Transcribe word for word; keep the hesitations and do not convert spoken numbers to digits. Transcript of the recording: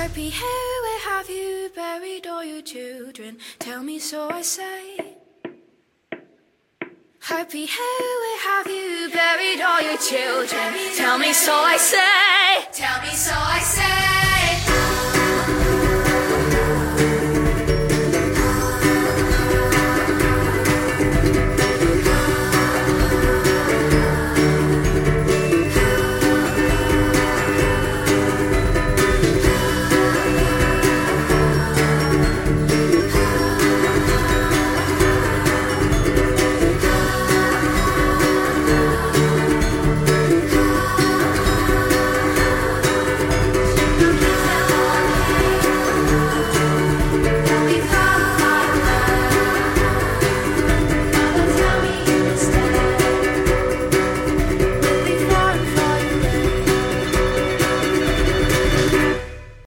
Happy, where have you buried all your children? Tell me so I say. Happy, where have you buried all your children? Tell me so I say. Tell me so I say.